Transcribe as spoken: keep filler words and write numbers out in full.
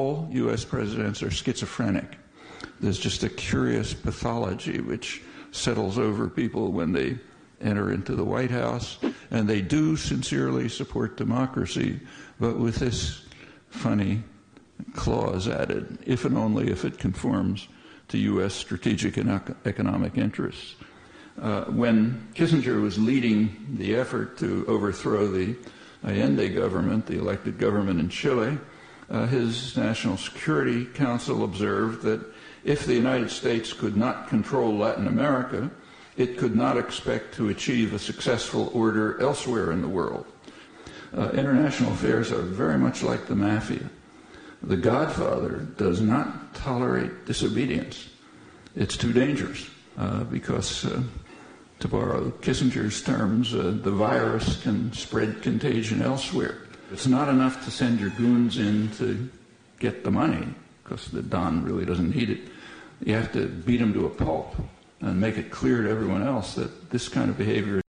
all U S presidents are schizophrenic. There's just a curious pathology which settles over people when they enter into the White House, and they do sincerely support democracy, but with this funny clause added, if and only if it conforms to U S strategic and economic interests. Uh, when Kissinger was leading the effort to overthrow the Allende government, the elected government in Chile, uh, his National Security Council observed that if the United States could not control Latin America, it could not expect to achieve a successful order elsewhere in the world. Uh, international affairs are very much like the mafia. The Godfather does not tolerate disobedience. It's too dangerous uh, because, uh, to borrow Kissinger's terms, uh, the virus can spread contagion elsewhere. It's not enough to send your goons in to get the money, because the Don really doesn't need it. You have to beat them to a pulp and make it clear to everyone else that this kind of behavior